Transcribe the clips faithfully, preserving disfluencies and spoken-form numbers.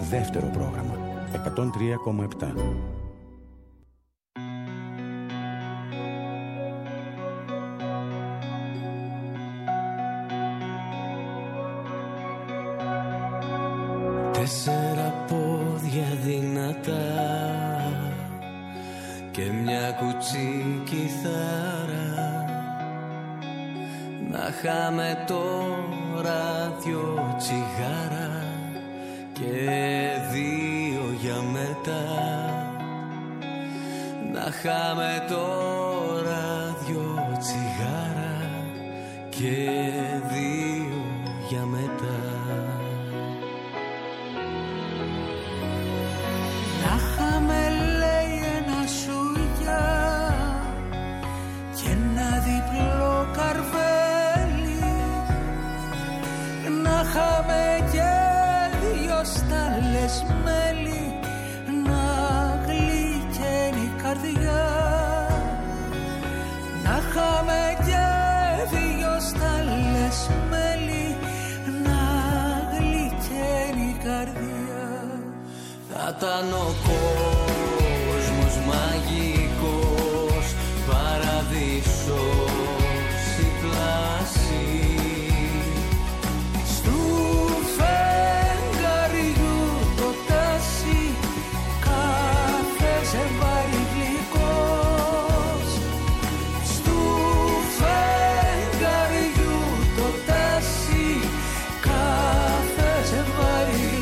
δεύτερο πρόγραμμα εκατόν τρία κόμμα επτά. Τέσσερα πόδια δυνατά και μια κουτσή κιθάρα. Να χάμε τώρα δυο τσιγάρα και δύο για μετά. Να χάμε τώρα δυο τσιγάρα και δύο για μετά. Να χάμε λέει ένα σουγιά και ένα διπλό καρβέλι. Να χάμε και δυο στάλες μέλι, να γλυκαίνει η καρδιά. Να χάμε και δυο στάλες μέλι, να γλυκαίνει η καρδιά. Θα ήταν ο κόσμος μαγικός, παραδείσος η πλάση. Στου φεγγαριού το τάσι, κάθε ζευγάρι γλυκός. Στου φεγγαριού το τάσι, κάθε ζευγάρι γλυκός.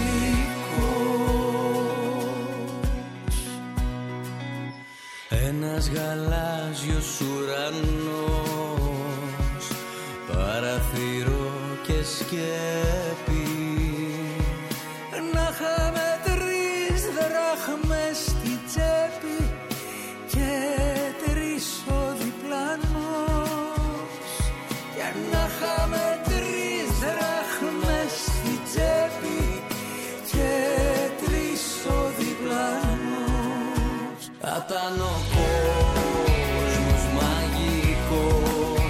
Ένας γαλάζιος ουρανός, παραθυρό και σκέπη. Να χάμε τρεις δράχμες στη τσέπη και τρεις ο διπλανός. Και να χάμε τρεις δράχμες στη τσέπη και τρεις ο διπλανός. Θα ήταν ο κόσμος μαγικός,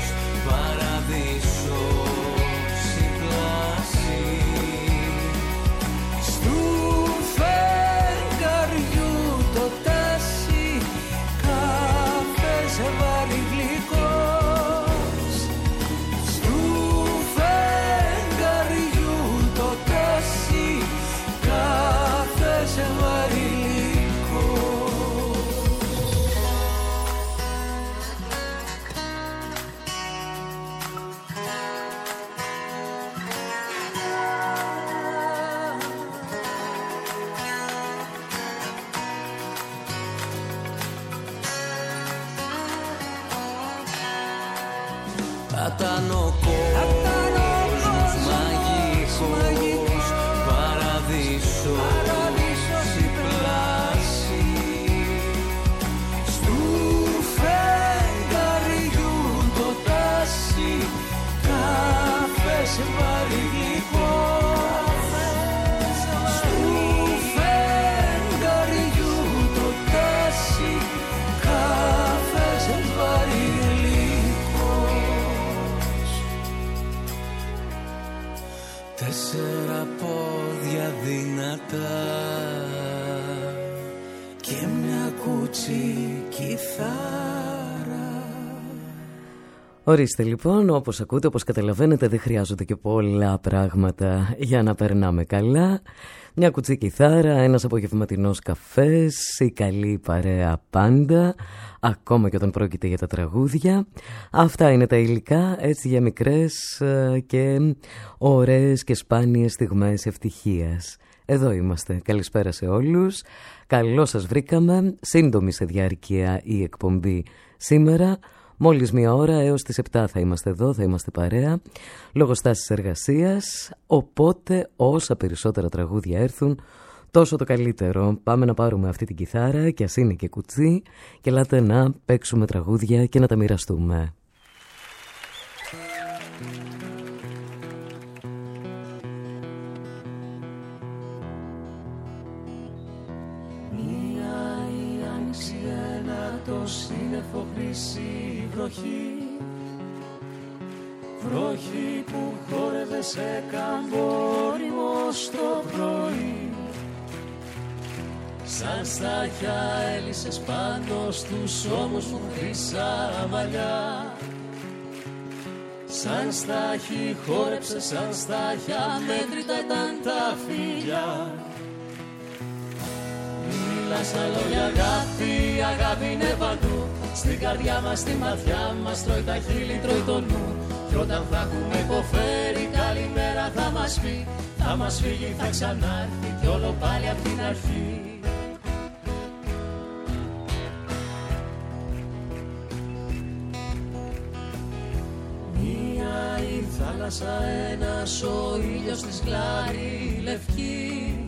παραδείσος η πλάση. Στου φεγγαριού το τάσι, κάθε ζευγάρι γλυκός. Στου φεγγαριού το τάσι, κάθε ζευγάρι γλυκός. Θα ήταν ο κόσμος μαγικός, παραδείσος η πλάση. Στου φεγγαριού το τάσι, κάθε ζευγάρι γλυκός. Στου φεγγαριού το τάσι, κάθε ζευγάρι γλυκός. Τέσσερα πόδια δυνατά και μια κουτσή κιθάρα. Ορίστε λοιπόν, όπως ακούτε, όπως καταλαβαίνετε, δεν χρειάζονται και πολλά πράγματα για να περνάμε καλά. Μια κουτσή κιθάρα, ένας απογευματινός καφές, η καλή παρέα πάντα, ακόμα και όταν πρόκειται για τα τραγούδια. Αυτά είναι τα υλικά, έτσι, για μικρές και ωραίες και σπάνιες στιγμές ευτυχίας. Εδώ είμαστε. Καλησπέρα σε όλους. Καλώς σας βρήκαμε. Σύντομη σε διάρκεια η εκπομπή σήμερα. Μόλις μία ώρα έως τις επτά θα είμαστε εδώ, θα είμαστε παρέα, λόγω στάσης εργασίας, οπότε όσα περισσότερα τραγούδια έρθουν, τόσο το καλύτερο. Πάμε να πάρουμε αυτή την κιθάρα, κι ας είναι και κουτσί, και ελάτε να παίξουμε τραγούδια και να τα μοιραστούμε. Μία η άνοιξη, ένα το σύννεφο, χρυσή βροχή. Βροχή που χόρευε σε καμπόριμο στο πρωί. σαν στάχια έλυσες πάνω στους ώμους μου χρυσά μαλλιά. Σαν στάχι χόρεψες, σαν στάχια μέτρητα ήταν τα φιλιά. Μιλάς τα λόγια αγάπη, αγάπη είναι παντού. Στην καρδιά μας, στη ματιά μας, τρώει τα χείλη, τρώει το νου. Κι όταν θα έχουμε υποφέρει, καλημέρα θα μας πει. Θα μας φύγει, θα ξανάρθει κι όλο πάλι απ' την αρχή. Μία η θάλασσα, ένας ο ήλιος της γλάρη λευκή.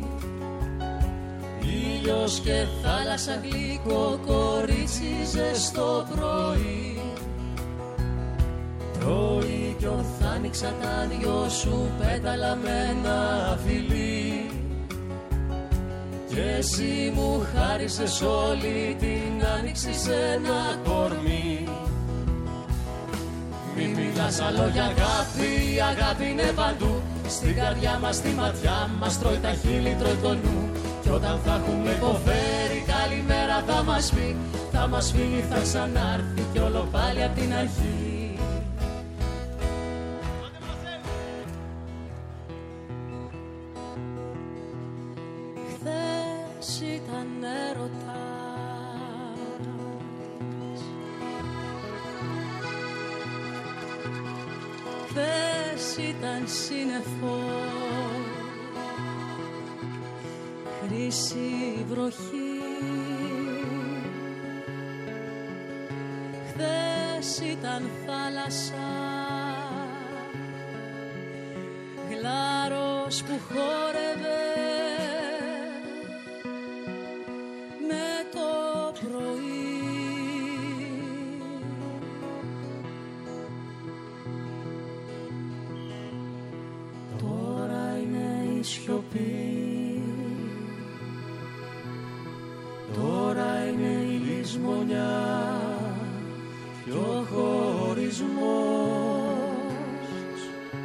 Ήλιος και θάλασσα, γλυκό κορίτσι ζεστό πρωί. Τρώει κι ορθάνιξα τα δυο σου πέταλα με ένα φιλί. Και εσύ μου χάρισες όλη την άνοιξη σε ένα κορμί. Μη μιλάς άλλο για αγάπη, η αγάπη είναι παντού. Στην καρδιά μας, στη ματιά μας, τρώει τα χείλη, τρώει το νου. Κι όταν θα έχουμε υποφέρει, καλημέρα θα μας πει. Θα μας φύγει, θα ξανάρθει κι όλο πάλι απ' την αρχή. Χθες ήταν έρωτας, χθες ήταν σύννεφο, χρυσή βροχή. Χθες ήταν θάλασσα, γλάρος που χόρευε με το πρωί. Τώρα είναι η σιωπή, τώρα είναι η λησμονιά και ο χωρισμός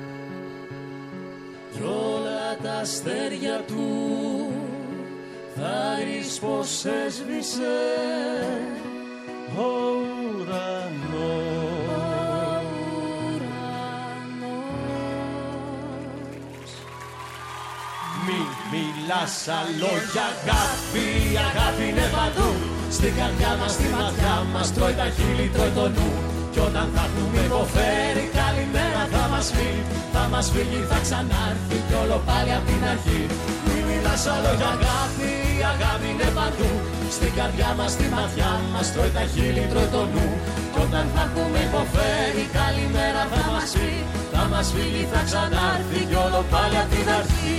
κι όλα τα αστέρια του θα ρίξει πως έσβησε ο ουρανός. Μη μιλάς άλλο για αγάπη, η αγάπη είναι παντού. Στην καρδιά μας, στη ματιά μας, τρώει τα χείλη, τρώει το νου. Κι όταν θα έχουμε υποφέρει, καλημέρα θα μας φύγει. Θα μας φύγει, θα ξανάρθει κι όλο πάλι απ' την αρχή. Μη μιλάς άλλο για αγάπη, η αγάπη είναι παντού. Στην καρδιά μας, στη ματιά μας, τρώει τα χείλη, τρώει το νου. Κι όταν θα έχουμε υποφέρει, καλημέρα θα μας φύγει. Θα μας φύγει, θα ξανάρθει κι όλο πάλι απ' την αρχή.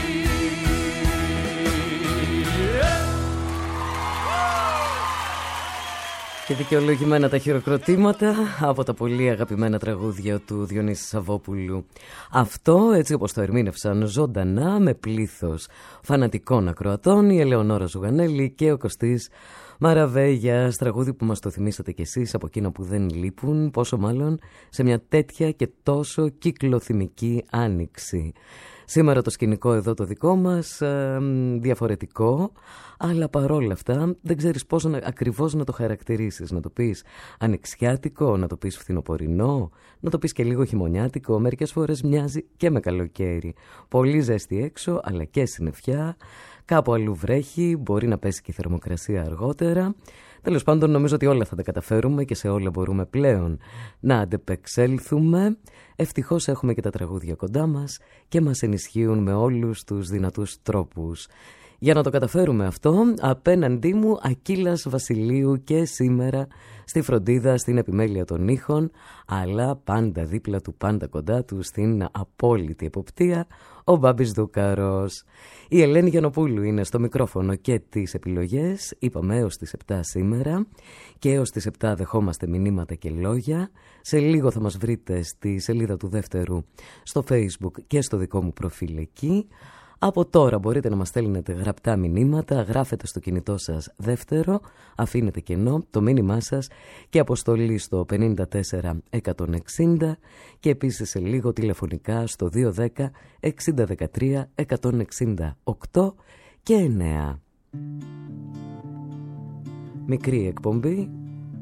Και δικαιολογημένα τα χειροκροτήματα από τα πολύ αγαπημένα τραγούδια του Διονύση Σαββόπουλου. Αυτό, έτσι όπως το ερμήνευσαν ζωντανά με πλήθος φανατικών ακροατών, η Ελεονόρα Ζουγανέλη και ο Κωστής Μαραβέγιας, τραγούδι που μας το θυμήσατε κι εσείς από εκείνα που δεν λείπουν, πόσο μάλλον σε μια τέτοια και τόσο κυκλοθυμική άνοιξη. Σήμερα το σκηνικό εδώ το δικό μας, ε, διαφορετικό, αλλά παρόλα αυτά δεν ξέρεις πώς να, ακριβώς να το χαρακτηρίσεις. Να το πεις ανοιξιάτικο, να το πεις φθινοπορεινό, να το πεις και λίγο χειμωνιάτικο. Μερικές φορές μοιάζει και με καλοκαίρι. Πολύ ζέστη έξω, αλλά και συννεφιά. Κάπου αλλού βρέχει, μπορεί να πέσει και η θερμοκρασία αργότερα. Τέλος πάντων, νομίζω ότι όλα θα τα καταφέρουμε και σε όλα μπορούμε πλέον να αντεπεξέλθουμε. Ευτυχώς έχουμε και τα τραγούδια κοντά μας και μας ενισχύουν με όλους τους δυνατούς τρόπους. Για να το καταφέρουμε αυτό, απέναντί μου Ακύλας Βασιλείου και σήμερα στη φροντίδα, στην επιμέλεια των ήχων, αλλά πάντα δίπλα του, πάντα κοντά του, στην απόλυτη εποπτεία, ο Μπάμπης Δούκαρος. Η Ελένη Γιαννοπούλου είναι στο μικρόφωνο και τις επιλογές. Είπαμε έως τις επτά σήμερα και έως τις επτά δεχόμαστε μηνύματα και λόγια. Σε λίγο θα μας βρείτε στη σελίδα του Δεύτερου στο Facebook και στο δικό μου προφίλ εκεί. Από τώρα μπορείτε να μας στέλνετε γραπτά μηνύματα, γράφετε στο κινητό σας Δεύτερο, αφήνετε κενό το μήνυμά σας και αποστολή στο πενήντα τέσσερα εκατόν εξήντα και επίσης σε λίγο τηλεφωνικά στο δύο ένα μηδέν εξήντα δεκατρία εκατόν εξήντα οκτώ και εννέα. Μικρή εκπομπή,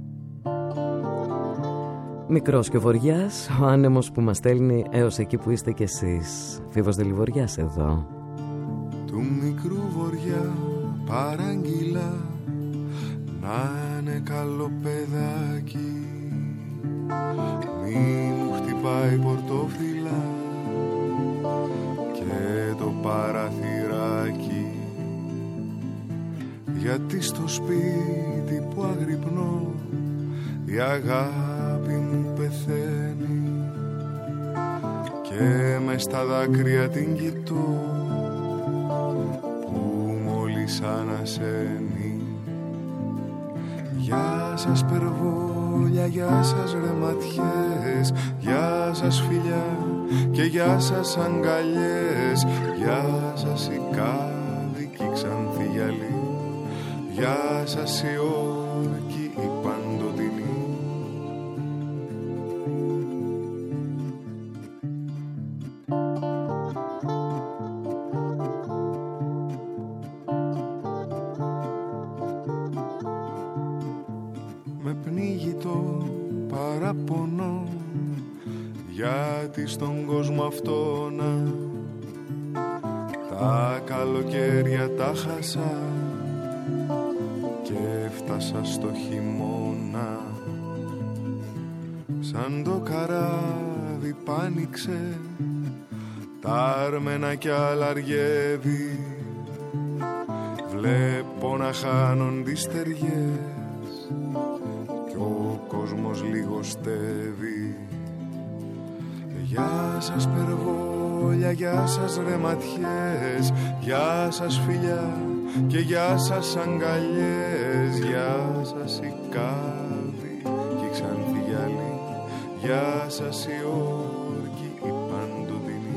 μικρός και ο βοριάς, ο άνεμος που μας στέλνει έως εκεί που είστε κι εσείς. Φίβος Δελιβοριάς εδώ. Του μικρού βοριά παράγγειλα να είναι καλό παιδάκι, μη μου χτυπάει πορτόφυλλα και το παραθυράκι, γιατί στο σπίτι που αγρυπνώ η αγάπη μου πεθαίνει και μες στα δάκρυα την κοιτώ που μόλις ανασένει. Γεια σας περβόλια, γεια σας ρε ματιές, γεια σας φιλιά και γεια σας αγκαλιές, γεια σας η κάδικη ξανθή γυαλί, γεια σας η όρκη η παντοτινή. Με πνίγει το παραπονό, γιατί στον κόσμο αυτό να τα καλοκαίρια τα χάσα και έφτασα στο χειμώνα. Σαν το καράβι πάνηξε τα άρμενα κι αλαργεύει, βλέπω να χάνουν τις στεριές κι ο κόσμος λιγοστεύει. Γεια σας περβόλια, γεια σας ρε ματιές, γεια σας φιλιά και γεια σας αγκαλιές, γεια σας η κάβη και η ξανθή γυαλί, γεια σας η όρκη η παντοτινή.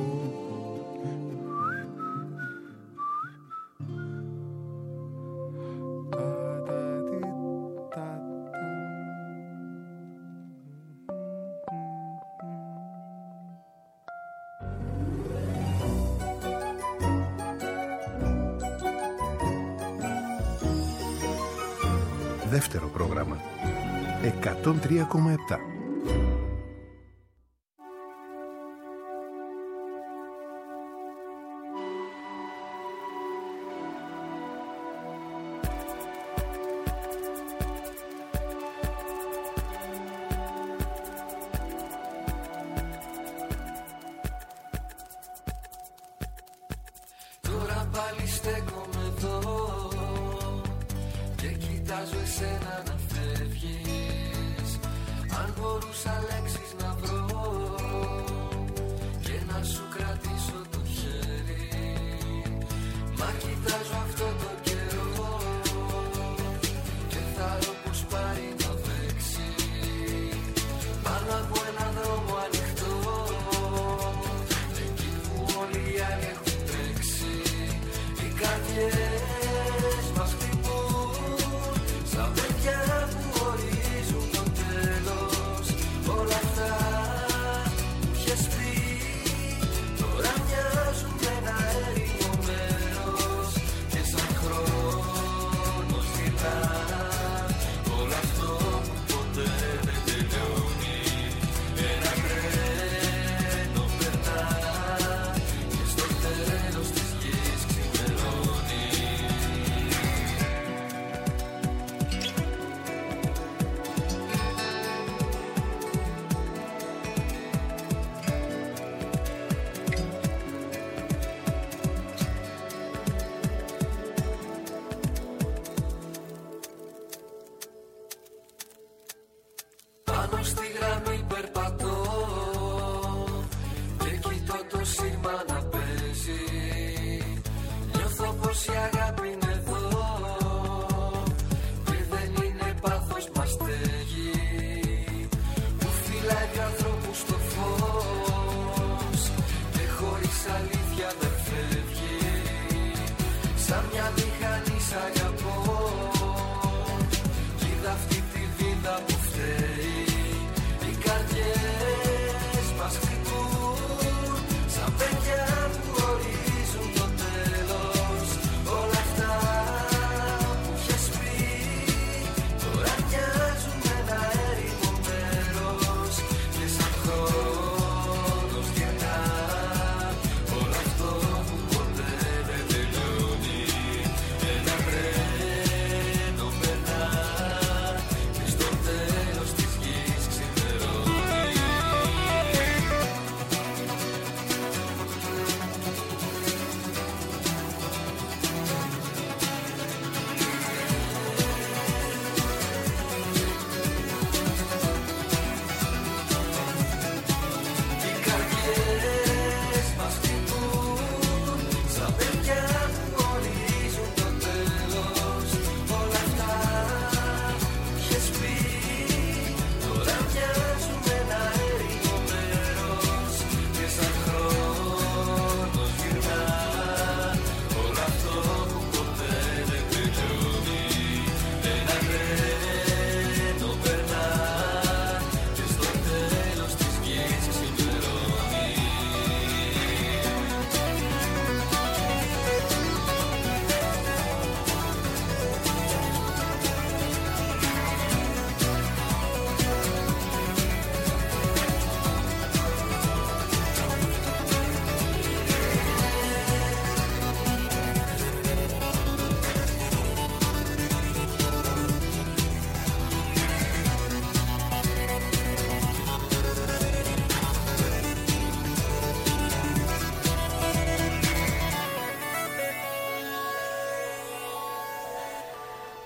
Δεύτερο πρόγραμμα εκατόν τρία κόμμα επτά. Τώρα πάλι στέκομαι εδώ και κοιτάζω εσένα να φεύγεις. Αν μπορούσα λέξεις να βρω και να σου κρατήσω το χέρι, μα κοιτάζω αυτό το καιρό και θα δω πως πάρει να παίξει πάνω από ένα δρόμο ανοιχτό, εκεί που όλοι οι άλλοι έχουν τρέξει. Οι καρδιές μας χτυπούν σαν παιδιά που ορίζουν το τέλος. Όλα αυτά που είχες πει τώρα μοιάζουν με ένα έρημο μέρος και σαν χρόνος δειλά όλο αυτό που ποτέ δεν τελειώνει. Ένα τρένο περνά και στο τέλος της γης ξημερώνει. Πάνω στη γραμμή περπατώ και κοιτώ το σήμα να παίζει. Νιώθω πως η αγάπη είναι εδώ και δεν είναι πάθος μας στέγη που φυλάει ανθρώπους στο φως και χωρίς αλήθεια δεν φεύγει. Σαν μια μηχανή σ' αγαπώ κι είδα αυτή τη βίδα που φταίει. Οι καρδιές μας χτυπούν σαν παιδιά που ορίζουν το τέλος. Όλα αυτά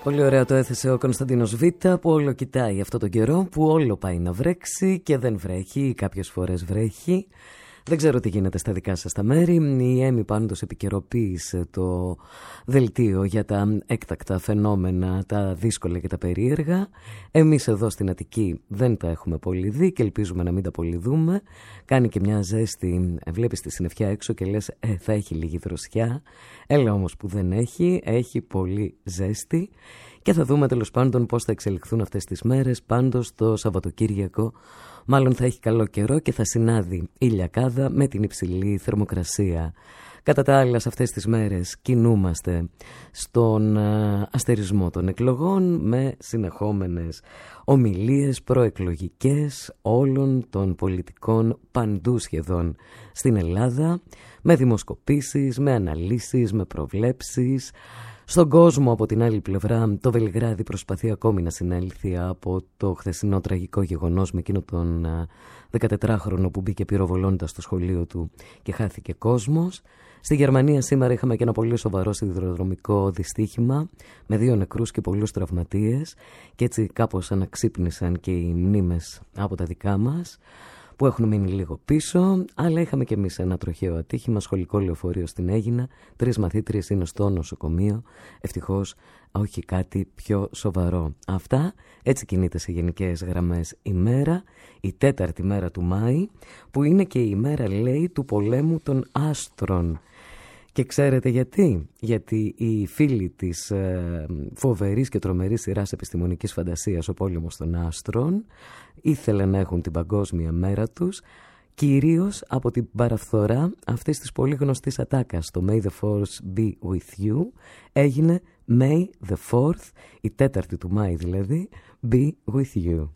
Πολύ ωραία το έθεσε ο Κωνσταντίνος Β, που όλο κοιτάει αυτό τον καιρό, που όλο πάει να βρέξει και δεν βρέχει, κάποιες φορές βρέχει. Δεν ξέρω τι γίνεται στα δικά σας τα μέρη. Η Έμι πάντως επικαιροποίησε το δελτίο για τα έκτακτα φαινόμενα, τα δύσκολα και τα περίεργα. Εμείς εδώ στην Αττική δεν τα έχουμε πολύ δει και ελπίζουμε να μην τα πολύ δούμε. Κάνει και μια ζέστη, βλέπεις τη συννεφιά έξω και λες ε, θα έχει λίγη δροσιά. Έλα όμως που δεν έχει, έχει πολύ ζέστη. Και θα δούμε τέλος πάντων πώς θα εξελιχθούν αυτές τις μέρες. Πάντως το Σαββατοκύριακο μάλλον θα έχει καλό καιρό και θα συνάδει η λιακάδα με την υψηλή θερμοκρασία. Κατά τα άλλα, σε αυτές τις μέρες κινούμαστε στον αστερισμό των εκλογών με συνεχόμενες ομιλίες προεκλογικές όλων των πολιτικών παντού σχεδόν στην Ελλάδα, με δημοσκοπήσεις, με αναλύσεις, με προβλέψεις. Στον κόσμο από την άλλη πλευρά το Βελιγράδι προσπαθεί ακόμη να συνέλθει από το χθεσινό τραγικό γεγονός με εκείνο τον δεκατετράχρονο που μπήκε πυροβολώντας στο σχολείο του και χάθηκε κόσμος. Στη Γερμανία σήμερα είχαμε και ένα πολύ σοβαρό σιδηροδρομικό δυστύχημα με δύο νεκρούς και πολλούς τραυματίες και έτσι κάπως αναξύπνησαν και οι μνήμες από τα δικά μας που έχουν μείνει λίγο πίσω, αλλά είχαμε και εμείς ένα τροχαίο ατύχημα, σχολικό λεωφορείο στην Αίγινα, τρεις μαθήτριες είναι στο νοσοκομείο, ευτυχώς όχι κάτι πιο σοβαρό. Αυτά, έτσι κινείται σε γενικές γραμμές η μέρα, η τέταρτη μέρα του Μάη, που είναι και η μέρα, λέει, του πολέμου των άστρων. Και ξέρετε γιατί? Γιατί οι φίλοι της ε, φοβερής και τρομερής σειράς επιστημονικής φαντασίας «Ο πόλεμος των άστρων» ήθελαν να έχουν την παγκόσμια μέρα τους, κυρίως από την παραφθορά αυτής της πολύ γνωστής ατάκας. Το «May the Force be with you» έγινε «May the fourth», η τέταρτη του Μάη δηλαδή, «be with you».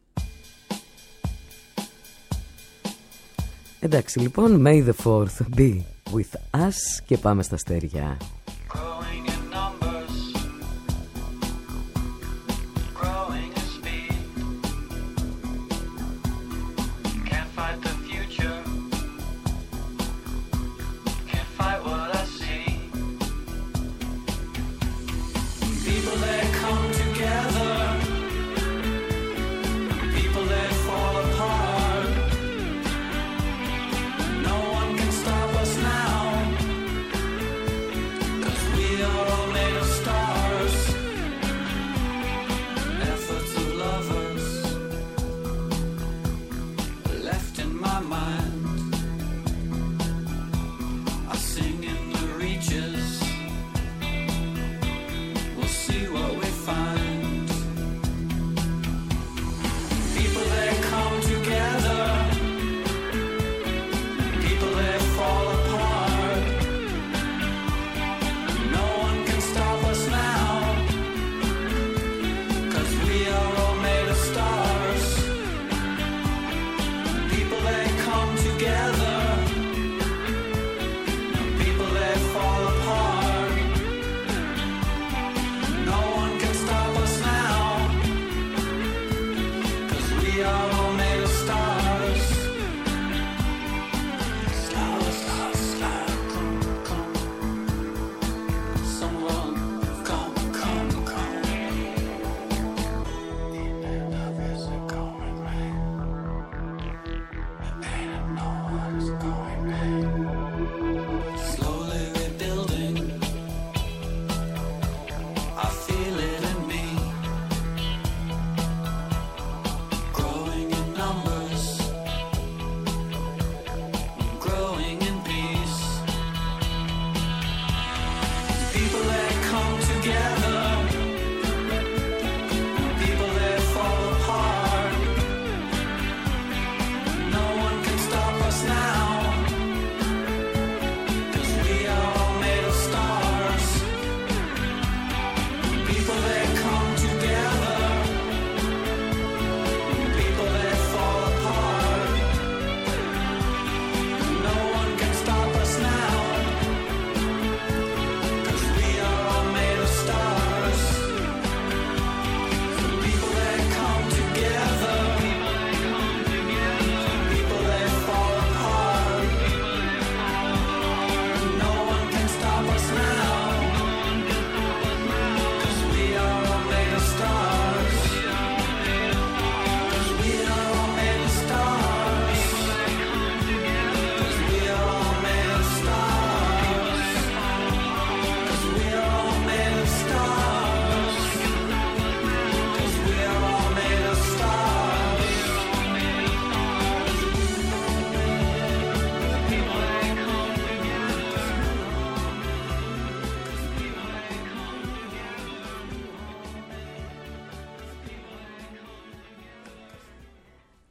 Εντάξει λοιπόν, «May the fourth be with us» και πάμε στα αστέρια.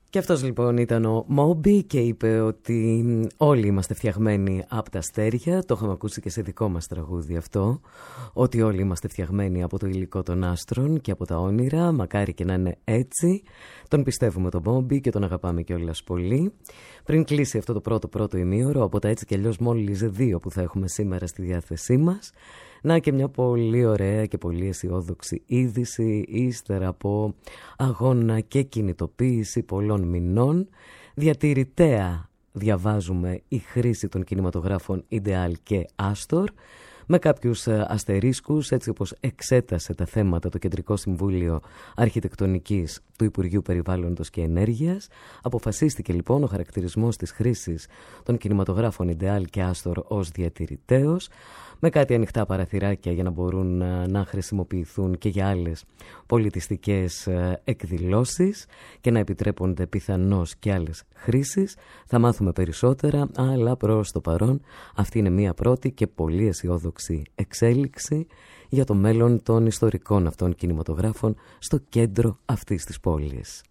Και αυτός λοιπόν ήταν ο Moby και είπε ότι όλοι είμαστε φτιαγμένοι από τα αστέρια. Το είχαμε ακούσει και σε δικό μας τραγούδι αυτό, ότι όλοι είμαστε φτιαγμένοι από το υλικό των άστρων και από τα όνειρα. Μακάρι και να είναι έτσι. Τον πιστεύουμε τον Moby και τον αγαπάμε κιόλας πολύ. Πριν κλείσει αυτό το πρώτο πρώτο ημίωρο, από τα έτσι κι αλλιώς μόλις δύο που θα έχουμε σήμερα στη διάθεσή μας, να και μια πολύ ωραία και πολύ αισιόδοξη είδηση ύστερα από αγώνα και κινητοποίηση πολλών μηνών. Διατηρητέα διαβάζουμε η χρήση των κινηματογράφων Ιντεάλ και Άστορ, με κάποιους αστερίσκους, έτσι όπως εξέτασε τα θέματα το Κεντρικό Συμβούλιο Αρχιτεκτονικής του Υπουργείου Περιβάλλοντος και Ενέργειας. Αποφασίστηκε λοιπόν ο χαρακτηρισμός της χρήσης των κινηματογράφων Ιντεάλ και Άστορ ως διατηρητέως, με κάτι ανοιχτά παραθυράκια για να μπορούν να χρησιμοποιηθούν και για άλλες πολιτιστικές εκδηλώσεις και να επιτρέπονται πιθανώς και άλλες χρήσεις. Θα μάθουμε περισσότερα, αλλά προς το παρόν αυτή είναι μια πρώτη και πολύ αισιόδοξη εξέλιξη για το μέλλον των ιστορικών αυτών κινηματογράφων στο κέντρο αυτής της πόλης.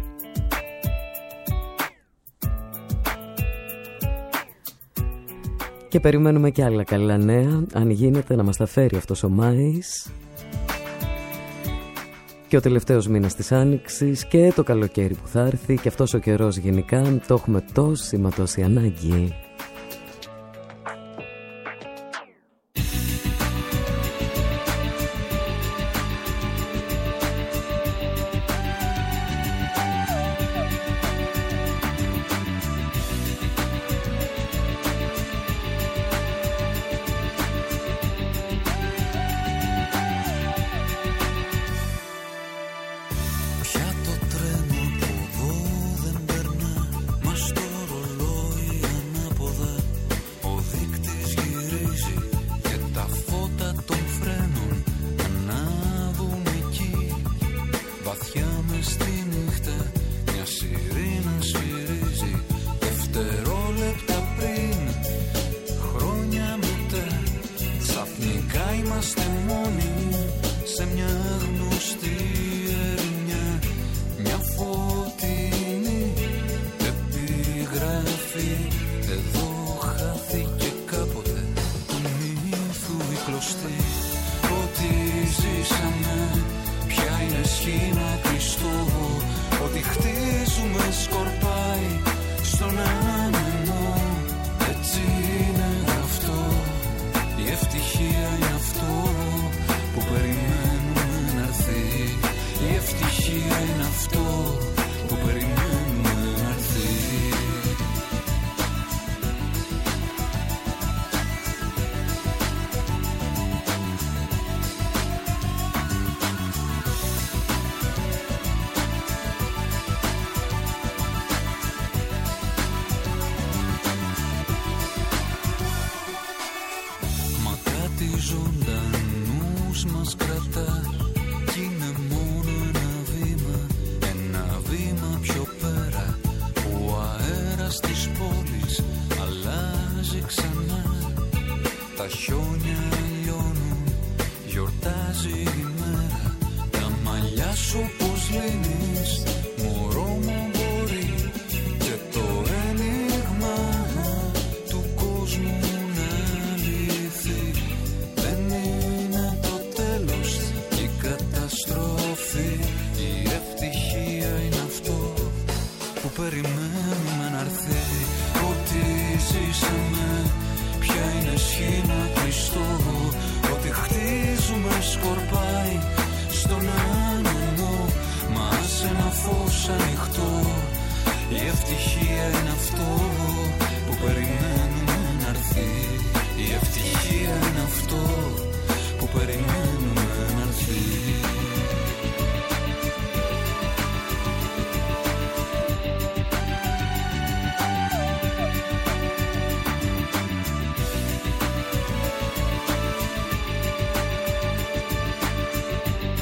Και περιμένουμε και άλλα καλά νέα, αν γίνεται να μας τα φέρει αυτός ο Μάης και ο τελευταίος μήνας της Άνοιξης και το καλοκαίρι που θα έρθει και αυτός ο καιρός γενικά, το έχουμε τόση μα τόση ανάγκη.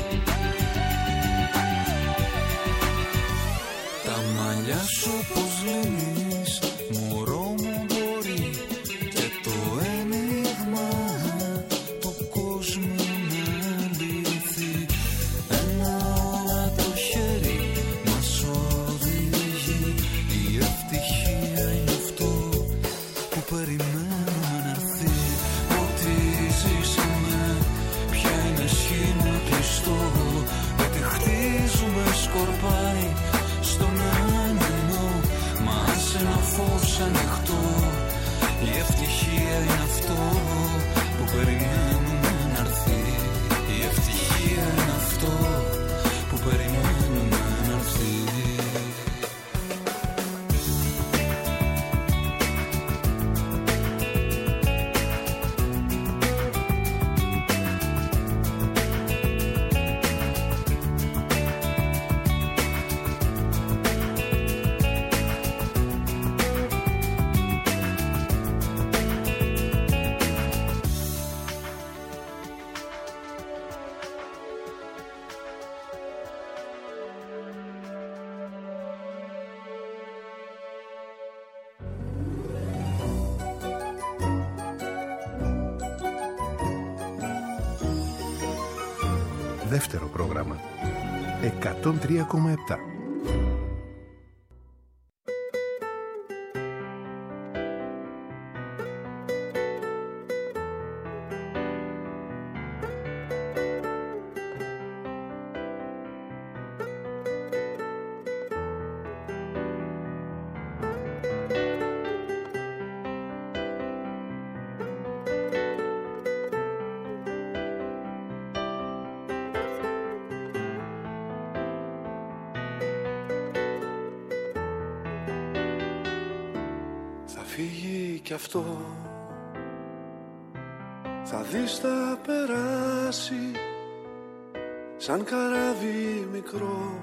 Σου πως Δεύτερο πρόγραμμα. εκατόν τρία κόμμα επτά. Φύγει κι αυτό, θα δεις θα περάσει σαν καράβι μικρό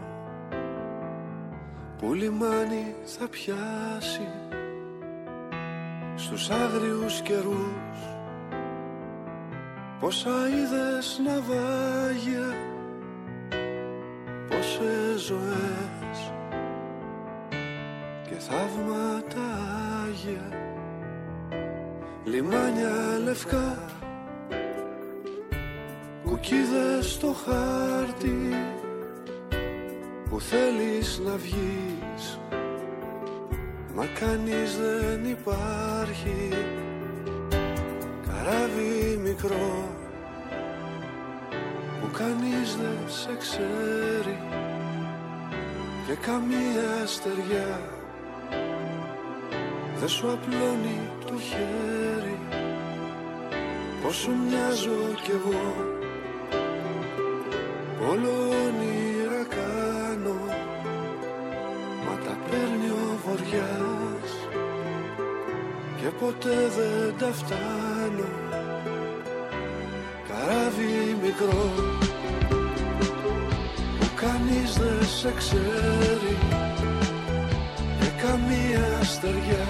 που λιμάνι θα πιάσει στους άγριους καιρούς. Πόσα είδες ναυάγια, πόσες ζωές και θαύματα άγια, λιμάνια λευκά, κουκκίδες στο χάρτη που θέλεις να βγεις, μα κανείς δεν υπάρχει. Καράβι μικρό που κανείς δεν σε ξέρει και καμία στεριά δεν σου απλώνει το χέρι. Πώς σου μοιάζω κι εγώ, όλο όνειρα κάνω, μα τα παίρνει ο βοριάς και ποτέ δεν τα φτάνω. Καράβι μικρό που κανείς δεν σε ξέρει και καμία στεριά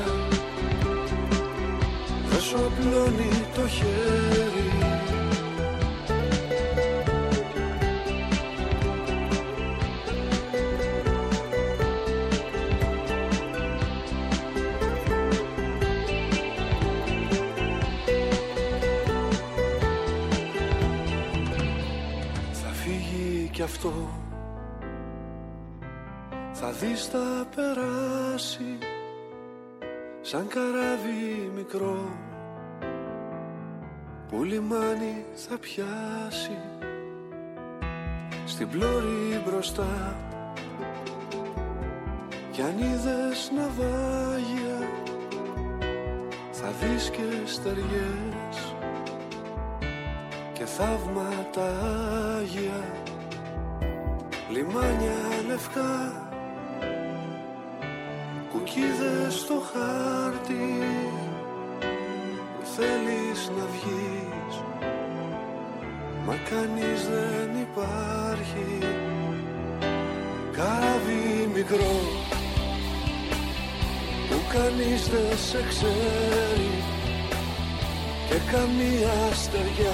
δεν σου απλώνει το χέρι. Κι αυτό θα δεις θα περάσει σαν καράβι μικρό που λιμάνι θα πιάσει στην πλώρη μπροστά. Κι αν είδες ναυάγια θα δεις και στεριές και θαύματα άγια, λιμάνια λευκά, κουκκίδες στο χάρτη που θέλεις να βγεις, μα κανείς δεν υπάρχει. Καράβι μικρό που κανείς δεν σε ξέρει και καμία στεριά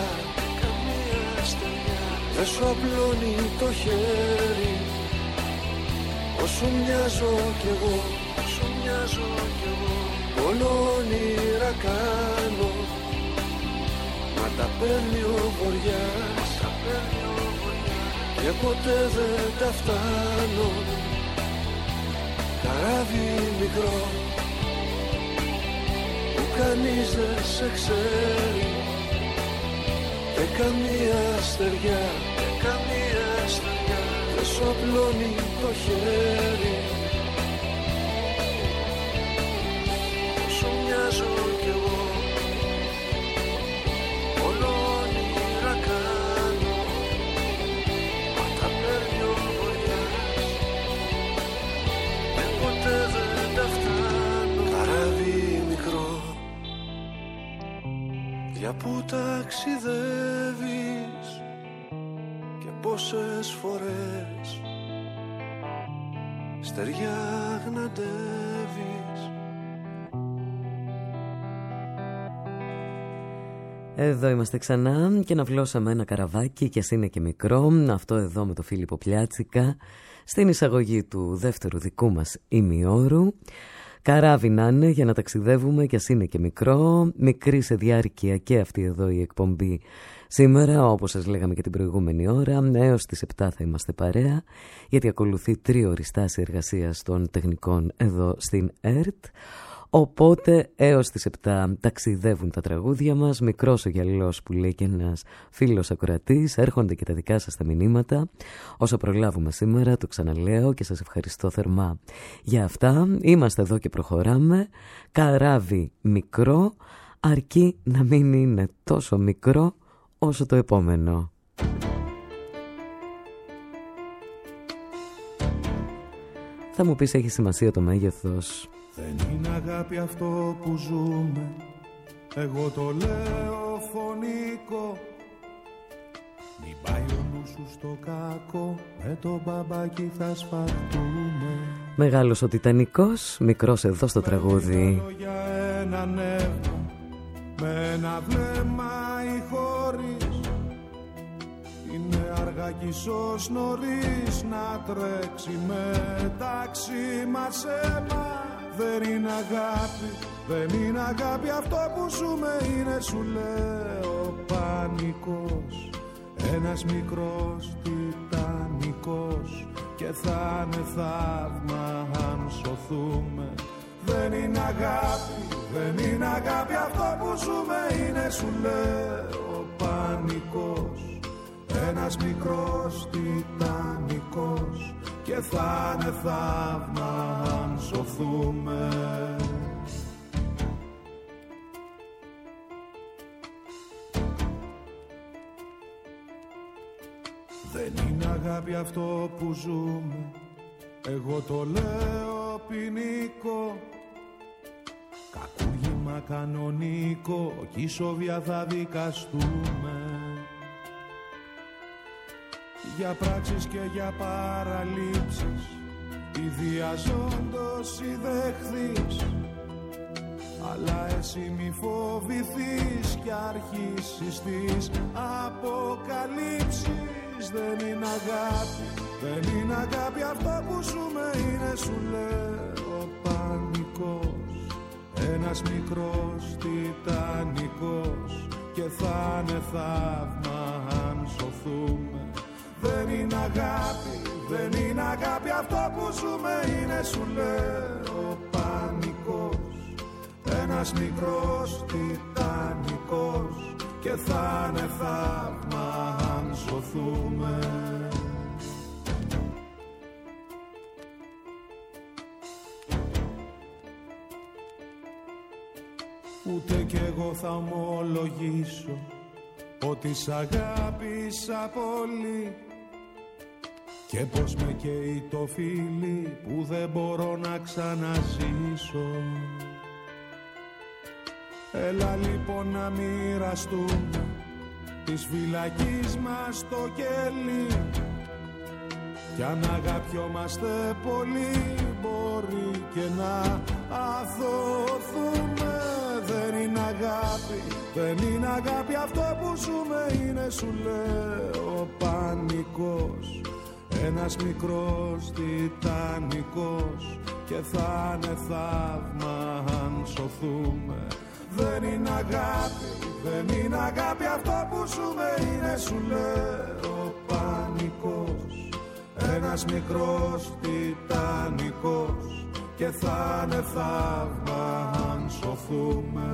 δεν σου απλώνει το χέρι. Πώς σου μοιάζω κι εγώ, σου μοιάζω κι εγώ, όλο όνειρα κάνω, μα τα παίρνει ο βοριάς και ποτέ δεν τα φτάνω. Καράβι μικρό που κανείς δεν σε ξέρει και καμία στεριά, και καμία στεριά δεν σου απλώνει το χέρι. Σου μοιάζω κι εγώ, όλο όνειρα κάνω, μα τα παίρνει ο βοριάς και ποτέ δεν τα φτάνω. Καράβι μικρό για που ταξιδεύεις και πόσες φορές στεριά γναντεύεις. Εδώ είμαστε ξανά και να βλώσαμε ένα καραβάκι κι ας είναι και μικρό, αυτό εδώ με το Φίλιππο Πλιάτσικα στην εισαγωγή του δεύτερου δικού μας ημιώρου. Καράβι να είναι για να ταξιδεύουμε, κι ας είναι και μικρό, μικρή σε διάρκεια και αυτή εδώ η εκπομπή. Σήμερα, όπως σας λέγαμε και την προηγούμενη ώρα, έως τις επτά θα είμαστε παρέα, γιατί ακολουθεί τρίωρη στάση εργασίας των τεχνικών εδώ στην ΕΡΤ. Οπότε έως τις επτά ταξιδεύουν τα τραγούδια μας. Μικρός ο γυαλός που λέει και ένας φίλος ακροατής. Έρχονται και τα δικά σας τα μηνύματα. Όσο προλάβουμε σήμερα, το ξαναλέω και σας ευχαριστώ θερμά για αυτά. Είμαστε εδώ και προχωράμε. Καράβι μικρό, αρκεί να μην είναι τόσο μικρό όσο το επόμενο. Θα μου πεις, έχει σημασία το μέγεθος? Δεν είναι αγάπη αυτό που ζούμε, εγώ το λέω φωνικό. Μην πάει ο νους σου στο κακό, με το μπαμπάκι θα σπαρτούμε. Μεγάλος ο Τιτανικός, μικρός εδώ στο τραγούδι. Για ένα νεύμα, με ένα βλέμμα ή χωρίς. Είναι αργά κι ίσως νωρίς να τρέξει μεταξύ μας αίμα. Δεν είναι αγάπη, δεν είναι αγάπη αυτό που ζούμε, είναι σου λέω πανικός. Ένας μικρός τιτανικός και θα είναι θαύμα αν σωθούμε. Δεν είναι αγάπη, δεν είναι αγάπη αυτό που ζούμε, είναι σου λέω πανικός. Ένας μικρός τιτανικός και θα είναι θαύμα αν σωθούμε. Δεν είναι αγάπη αυτό που ζούμε, εγώ το λέω ποινικό. Κακούργημα κανονικό κι ισόβια θα δικαστούμε. Για πράξεις και για παραλήψεις, ιδιαζόντως ή δεχθείς. Αλλά εσύ μη φοβηθείς κι αρχίσεις τις αποκαλύψεις. Δεν είναι αγάπη, δεν είναι αγάπη αυτό που ζούμε, είναι σου λέω πανικός. Ένας μικρός τιτανικός και θα είναι θαύμα αν σωθούμε. Δεν είναι αγάπη, δεν είναι αγάπη αυτό που ζούμε, είναι σου λέω πανικός. Ένας μικρός τιτανικός και θα είναι θαύμα αν σωθούμε. Ούτε κι εγώ θα ομολογήσω ότι σ' αγάπησα πολύ και πως με καίει το φίλι που δεν μπορώ να ξαναζήσω. Έλα λοιπόν να μοιραστούμε της φυλακής μας το κέλι. Κι αν αγαπιόμαστε πολύ μπορεί και να αθωθούμε. Δεν είναι αγάπη, δεν είναι αγάπη αυτό που ζούμε, είναι σου λέω πανικός. Ένας μικρός τιτανικός και θα είναι θαύμα αν σωθούμε. Δεν είναι αγάπη, δεν είναι αγάπη αυτό που ζούμε, είναι σου λέω πανικός. Ένας μικρός τιτανικός και θα είναι θαύμα αν σωθούμε.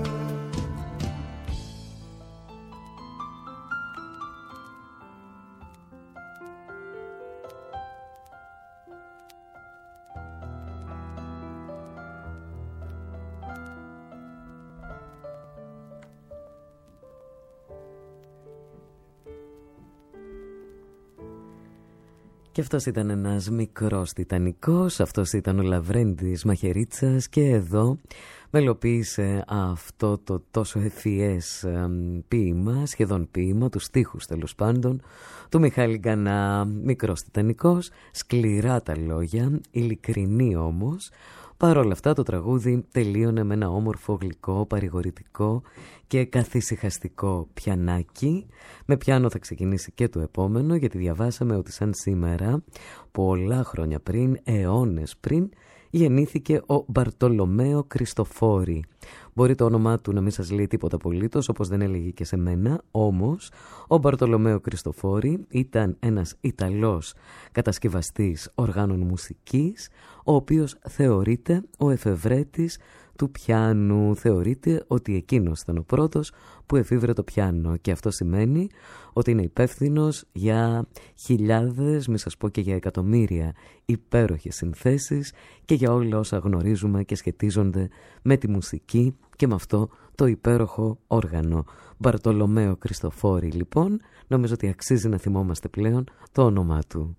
Και αυτός ήταν ένας μικρός τιτανικός, αυτός ήταν ο Λαβρέντης Μαχαιρίτσας και εδώ μελοποίησε αυτό το τόσο ευφυές ποίημα, σχεδόν ποίημα, τους στίχους τέλος πάντων, του Μιχάλη Γκανά. Μικρός τιτανικός, σκληρά τα λόγια, ειλικρινή όμως. Παρ' όλα αυτά το τραγούδι τελείωνε με ένα όμορφο, γλυκό, παρηγορητικό και καθησυχαστικό πιανάκι. Με πιάνο θα ξεκινήσει και το επόμενο, γιατί διαβάσαμε ότι σαν σήμερα, πολλά χρόνια πριν, αιώνες πριν, γεννήθηκε ο Μπαρτολομαίο Κριστοφόρη. Μπορεί το όνομά του να μην σας λέει τίποτα απολύτως, όπως δεν έλεγε και σε μένα, όμως ο Μπαρτολομαίο Κριστοφόρη ήταν ένας Ιταλός κατασκευαστής οργάνων μουσικής, ο οποίος θεωρείται ο εφευρέτης του πιάνου. Θεωρείται ότι εκείνος ήταν ο πρώτος που εφήβρε το πιάνο, και αυτό σημαίνει ότι είναι υπεύθυνος για χιλιάδες, μη σας πω και για εκατομμύρια υπέροχες συνθέσεις και για όλα όσα γνωρίζουμε και σχετίζονται με τη μουσική και με αυτό το υπέροχο όργανο. Μπαρτολομαίο Κριστοφόρη, λοιπόν, νομίζω ότι αξίζει να θυμόμαστε πλέον το όνομά του.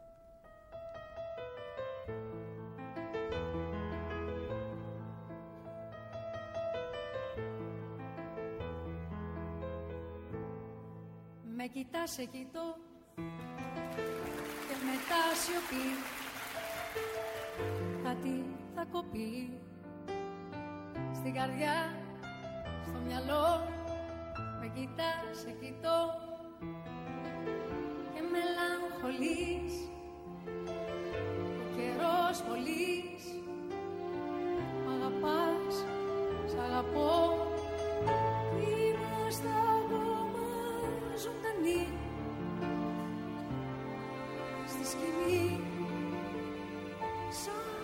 Με κοιτάς, σε κοιτώ και μετά σιωπή, κάτι θα κοπεί στην καρδιά, στο μυαλό. Με κοιτάς, σε κοιτώ και μελαγχολείς, ο καιρός πολύς. Μ' αγαπάς, σ' αγαπώ, είμαστε ακόμα ζωντανοί στη σκηνή, σαν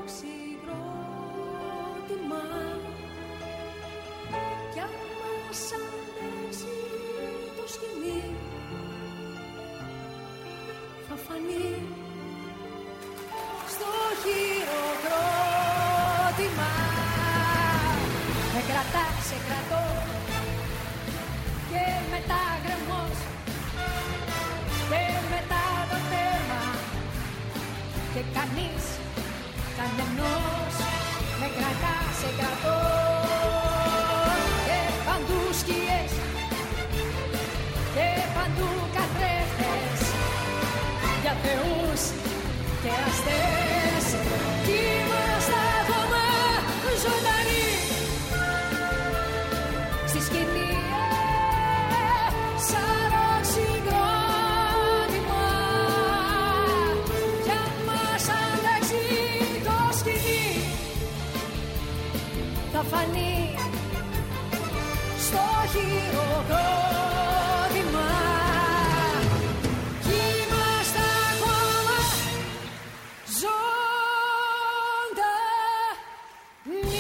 οξυγρότημα. Κι αν μας αντέξει το σκηνή, θα φανεί στο χειροκρότημα. Με κρατάς, σε κρατώ και μετά γκρεμός και μετά το τέρμα και κανείς, κανενός. Με κρατάς, σε κρατώ και παντού σκιές και παντού καθρέφτες, για θεούς και αστές. Κι είμαστε ακόμα ζωντανοί στη σκηνή, σαν οξυγρότημα. Κι αν μας αντέξει το σκηνή, θα φανεί στο χειροκρότημα. Κι είμαστε ακόμα ζωντανοί.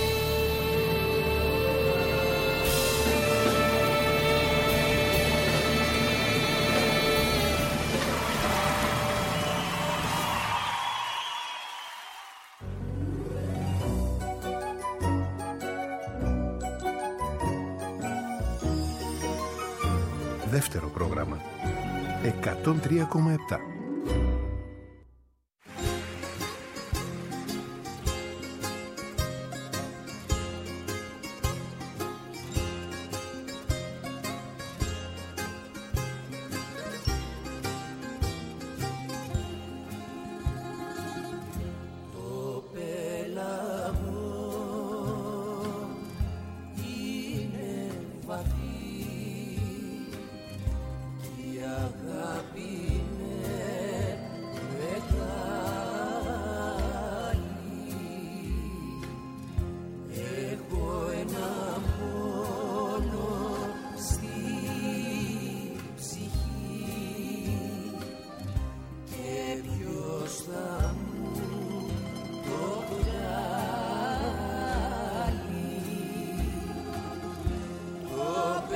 Δεύτερο πρόγραμμα. εκατόν τρία κόμμα επτά. Το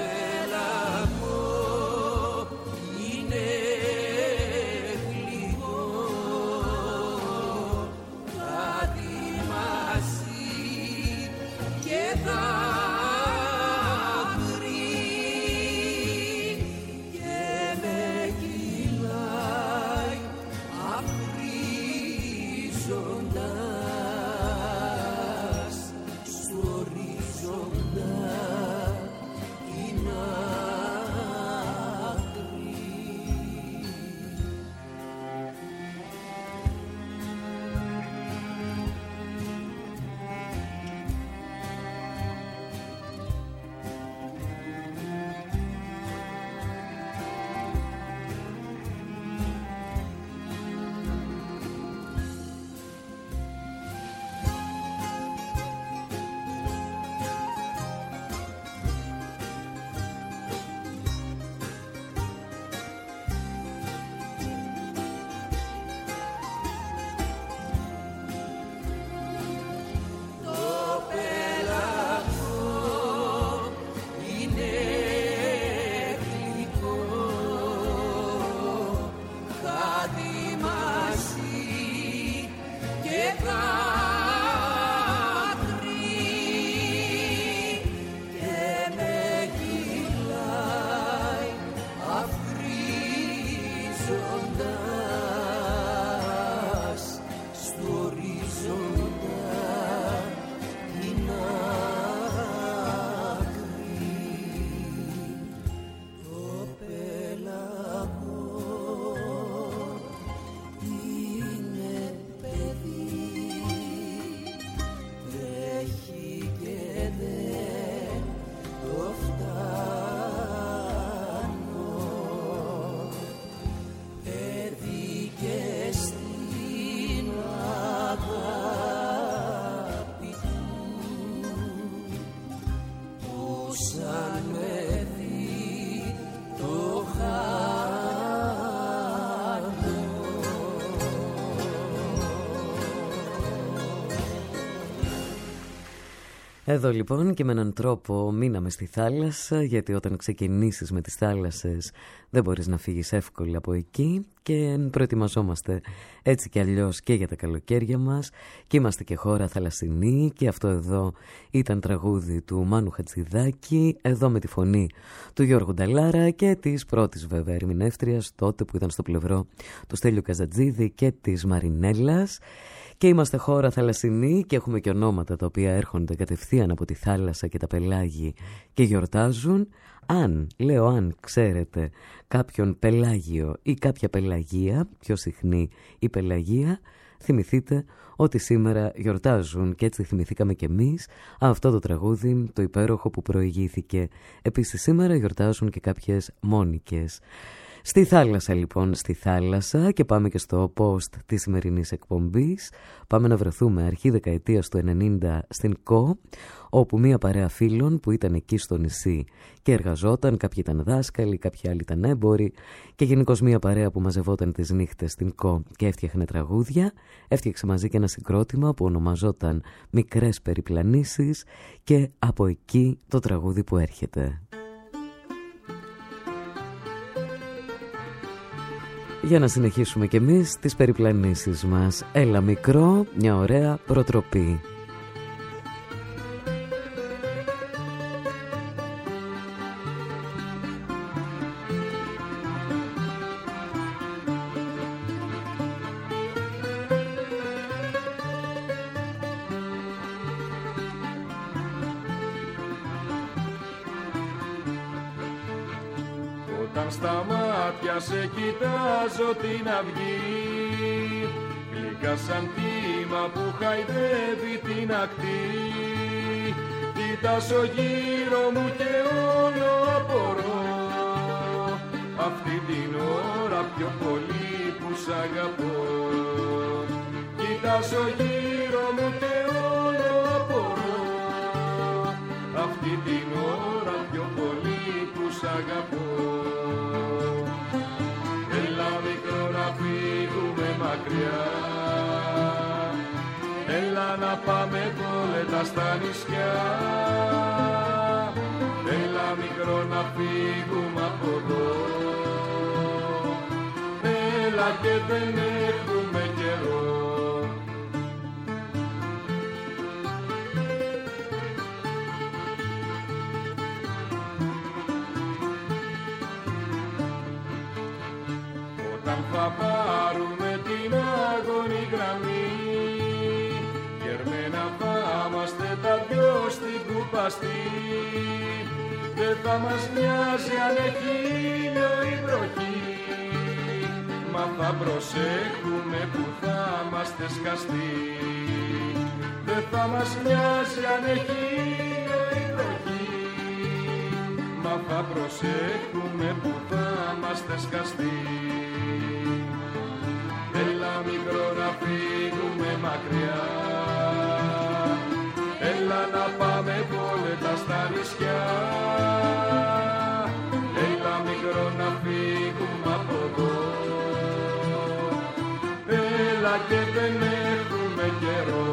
Εδώ λοιπόν και με έναν τρόπο μείναμε στη θάλασσα, γιατί όταν ξεκινήσεις με τις θάλασσες δεν μπορείς να φύγεις εύκολα από εκεί και προετοιμαζόμαστε έτσι κι αλλιώς και για τα καλοκαίρια μας και είμαστε και χώρα θαλασσινή και αυτό εδώ ήταν τραγούδι του Μάνου Χατζηδάκη, εδώ με τη φωνή του Γιώργου Νταλάρα και της πρώτης βέβαια ερμηνεύτριας τότε που ήταν στο πλευρό του Στέλιου Καζατζίδη και της Μαρινέλας. Και είμαστε χώρα θαλασσινή και έχουμε και ονόματα τα οποία έρχονται κατευθείαν από τη θάλασσα και τα πελάγη και γιορτάζουν. Αν, λέω αν ξέρετε κάποιον πελάγιο ή κάποια πελαγία, πιο συχνή η πελαγία, θυμηθείτε ότι σήμερα γιορτάζουν και έτσι θυμηθήκαμε κι εμείς αυτό το τραγούδι, το υπέροχο που προηγήθηκε. Επίσης σήμερα γιορτάζουν και κάποιες μόνικες. Στη θάλασσα λοιπόν, στη θάλασσα και πάμε και στο post της σημερινής εκπομπής. Πάμε να βρεθούμε αρχή δεκαετίας του ενενήντα στην ΚΟ, όπου μία παρέα φίλων που ήταν εκεί στο νησί και εργαζόταν, κάποιοι ήταν δάσκαλοι, κάποιοι άλλοι ήταν έμποροι και γενικώς μία παρέα που μαζευόταν τις νύχτες στην ΚΟ και έφτιαχνε τραγούδια, έφτιαξε μαζί και ένα συγκρότημα που ονομαζόταν Μικρές Περιπλανήσεις και από εκεί το τραγούδι που έρχεται. Για να συνεχίσουμε κι εμείς τις περιπλανήσεις μας. Έλα μικρό, μια ωραία προτροπή. Όταν στα μάτια σε κοιτάζω την αυγή, γλυκά σαν κύμα που χαϊδεύει την ακτή. Κοιτάζω γύρω μου και όλο απορώ, αυτή την ώρα πιο πολύ που σ' αγαπώ. Κοιτάζω γύρω μου και όλο απορώ, αυτή την ώρα πιο πολύ που σ' αγαπώ. Έλα μικρό να φύγουμε μακριά, έλα να πάμε βόλετα στα νησιά. Έλα μικρό να φύγουμε από εδώ, έλα και δεν έχουμε καιρό. Όταν θα πάρουμε την άγωνη γραμμή, γερμένα θα είμαστε τα δυο στην κουπαστή. Δεν θα μας νοιάζει αν έχει ήλιο ή βροχή, μα θα προσέχουμε που θα είμαστε σκαστοί. Δεν θα μας νοιάζει αν έχει ήλιο ή βροχή, μα θα προσέχουμε που θα είμαστε σκαστοί. Έλα μικρό να φύγουμε μακριά, έλα να πάμε βόλετα στα νησιά. Έλα μικρό να φύγουμε από εδώ, έλα και δεν έχουμε καιρό.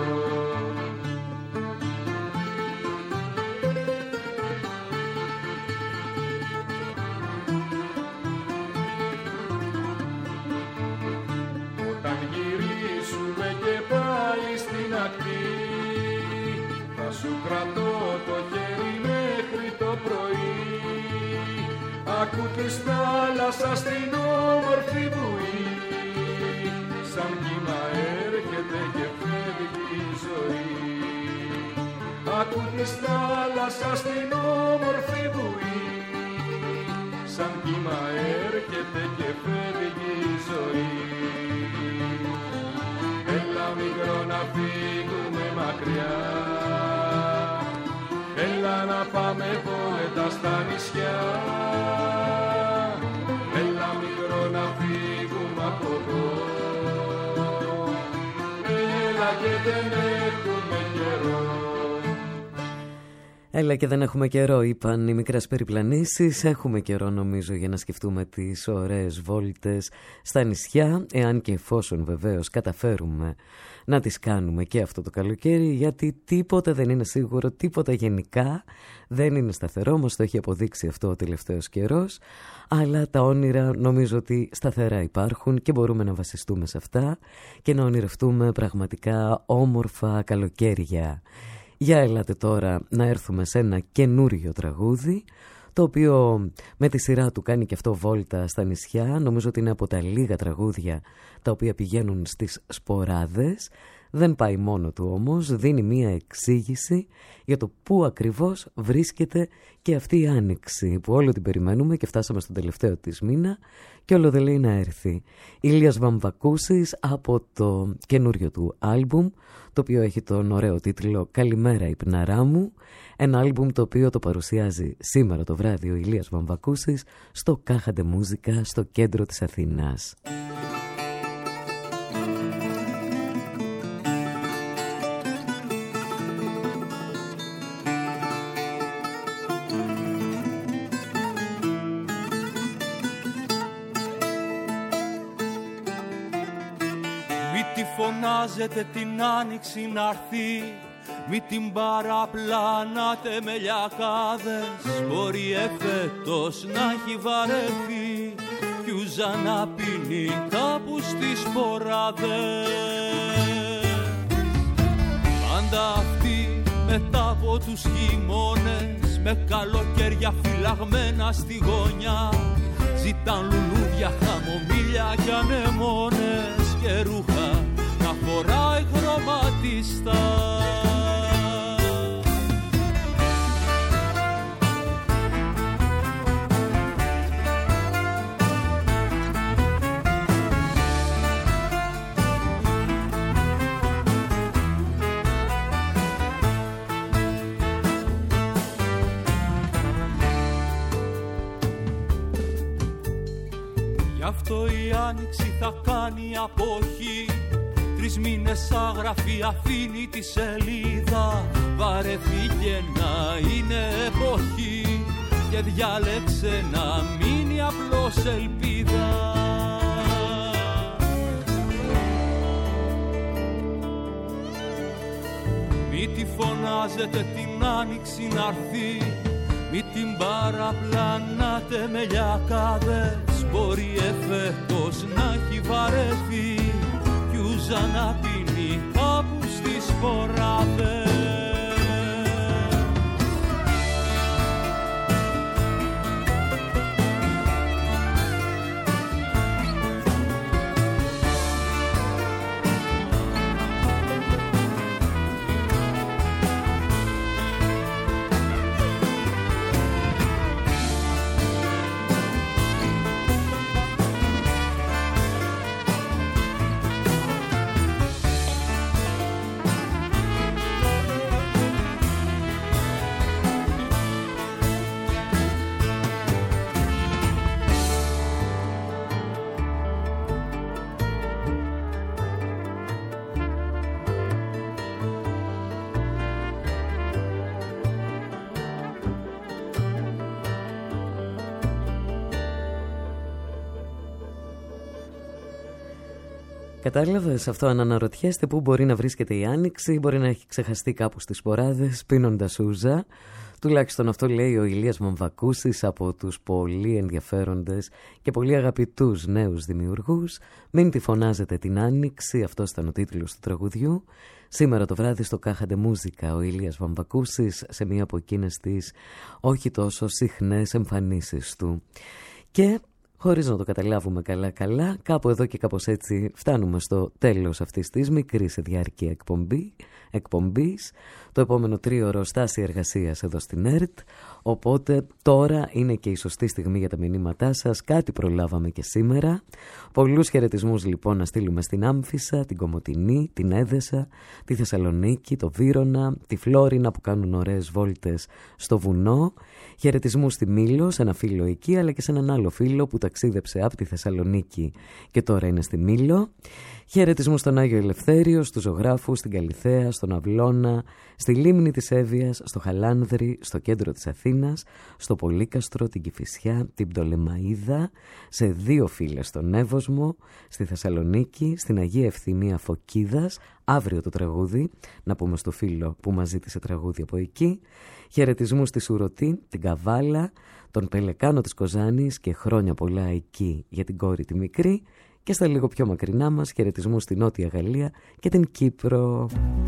Σου κρατώ το χέρι μέχρι το πρωί, ακού της θάλασσας την όμορφη βουή. Σαν κύμα έρχεται και φεύγει η ζωή, ακού της θάλασσας την όμορφη βουή. Σαν κύμα έρχεται και φεύγει η ζωή. Έλα μικρό να φύγουμε μακριά, έλα να πάμε βόλετα στα νησιά. Έλα μικρό να φύγουμε από εδώ, έλα και δεν έχουμε καιρό. Έλα και δεν έχουμε καιρό, είπαν οι μικρές περιπλανήσεις. Έχουμε καιρό νομίζω για να σκεφτούμε τις ωραίες βόλτες στα νησιά, εάν και εφόσον βεβαίως καταφέρουμε να τις κάνουμε και αυτό το καλοκαίρι, γιατί τίποτα δεν είναι σίγουρο, τίποτα γενικά δεν είναι σταθερό, μας το έχει αποδείξει αυτό ο τελευταίος καιρός, αλλά τα όνειρα νομίζω ότι σταθερά υπάρχουν και μπορούμε να βασιστούμε σε αυτά και να ονειρευτούμε πραγματικά όμορφα καλοκαίρια. Για έλατε τώρα να έρθουμε σε ένα καινούριο τραγούδι, το οποίο με τη σειρά του κάνει και αυτό βόλτα στα νησιά. Νομίζω ότι είναι από τα λίγα τραγούδια τα οποία πηγαίνουν στις σποράδες. Δεν πάει μόνο του όμως, δίνει μία εξήγηση για το πού ακριβώς βρίσκεται και αυτή η άνοιξη που όλο την περιμένουμε και φτάσαμε στον τελευταίο της μήνα και όλο δεν λέει να έρθει. Ηλίας Βαμβακούσης από το καινούριο του άλμπουμ, το οποίο έχει τον ωραίο τίτλο «Καλημέρα υπναρά μου», ένα άλμπουμ το οποίο το παρουσιάζει σήμερα το βράδυ ο Ηλίας Βαμβακούσης στο Κάχαντε Μούζικα στο κέντρο της Αθήνας. Φωνάζετε την άνοιξη να'ρθεί, μη την παραπλανάτε με λιακάδες. Μπορεί εφέτος να έχει βαρεθεί κι ούζα να πίνει κάπου στις σποράδες. Πάντα αυτή μετά από τους χειμώνες, με καλοκαίρια φυλαγμένα στη γωνιά, ζητάν λουλούδια, χαμομήλια κι ανεμόνες και ρούχα να φοράει χρωματιστά. Γι' αυτό η άνοιξη θα κάνει αποχή, τρεις μήνες άγραφη αφήνει τη σελίδα. Βαρεθήκε να είναι εποχή και διάλεξε να μείνει απλώς ελπίδα. Μη τη φωνάζετε την άνοιξη να'ρθεί, μη την παραπλανάτε με λιακάδες. Μπορεί εφέτος να έχει βαρεθεί κι ούζα να πίνει κάπου στις σποράδες. Κατάλαβες αυτό, αν αναρωτιέστε πού μπορεί να βρίσκεται η άνοιξη, μπορεί να έχει ξεχαστεί κάπου στις σποράδες πίνοντας ούζα. Τουλάχιστον αυτό λέει ο Ηλίας Βαμβακούσης, από τους πολύ ενδιαφέροντες και πολύ αγαπητούς νέους δημιουργούς. Μην τη φωνάζετε την άνοιξη, αυτός ήταν ο τίτλος του τραγουδιού. Σήμερα το βράδυ στο Κάχαντε Μούζικα ο Ηλίας Βαμβακούσης, σε μία από εκείνες τις όχι τόσο συχνές εμφανίσεις του. Και χωρίς να το καταλάβουμε καλά-καλά, κάπου εδώ και κάπως έτσι φτάνουμε στο τέλος αυτής της μικρής σε διάρκεια εκπομπή, εκπομπής. Το επόμενο τρίωρο στάση εργασίας εδώ στην ΕΡΤ. Οπότε τώρα είναι και η σωστή στιγμή για τα μηνύματά σας. Κάτι προλάβαμε και σήμερα. Πολλούς χαιρετισμούς λοιπόν να στείλουμε στην Άμφισσα, την Κομοτηνή, την Έδεσα, τη Θεσσαλονίκη, το Βύρωνα, τη Φλόρινα που κάνουν ωραίες βόλτες στο βουνό. Χαιρετισμούς στη Μήλο, σε ένα φίλο εκεί, αλλά και σε έναν άλλο φίλο που ταξίδεψε από τη Θεσσαλονίκη και τώρα είναι στη Μήλο. Χαιρετισμούς στον Άγιο Ελευθέριο, στους ζωγράφους, στην Καλιθέα, στον στον Αυλώνα, στη λίμνη της Εύβοιας, στο Χαλάνδρη, στο κέντρο της Αθήνας, στο Πολύκαστρο, την Κηφισιά, την Πτολεμαΐδα, σε δύο φίλες στον Εύωσμο, στη Θεσσαλονίκη, στην Αγία Ευθυμία Φωκίδας, αύριο το τραγούδι, να πούμε στο φίλο που μας ζήτησε τραγούδι από εκεί, χαιρετισμούς στη Σουρωτή, την Καβάλα, τον Πελεκάνο της Κοζάνης και χρόνια πολλά εκεί για την κόρη τη μικρή, και στα λίγο πιο μακρινά μας χαιρετισμούς στη Νότια Γαλλία και την Κύπρο.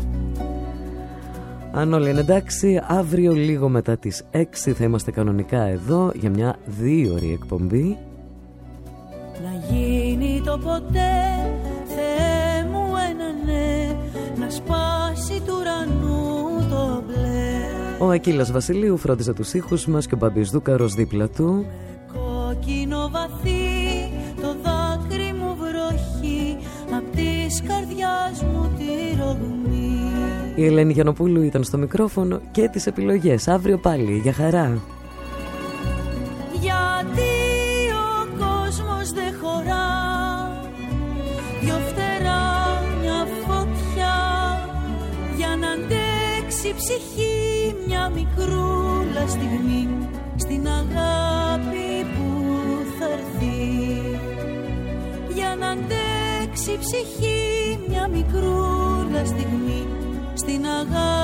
Αν όλοι είναι εντάξει, αύριο λίγο μετά τις έξι θα είμαστε κανονικά εδώ για μια δύο-ώρη εκπομπή. Να γίνει το ποτέ, Θεέ μου ένα ναι, να σπάσει του ουρανού το μπλε. Ο Ακύλας Βασιλείου φρόντιζε τους ήχους μας και ο Μπαμπής Δούκαρος δίπλα του. Με κόκκινο βαθύ το δάκρυ μου βροχή, απ' της καρδιάς μου τη ρογμή. Η Ελένη Γιαννοπούλου ήταν στο μικρόφωνο και τις επιλογές. Αύριο πάλι, για χαρά. Γιατί ο κόσμος δεν χωρά, δυο φτερά μια φωτιά, για να αντέξει η ψυχή μια μικρούλα στιγμή στην αγάπη που θα έρθει. Για να αντέξει η ψυχή μια μικρούλα στιγμή στην αγάπη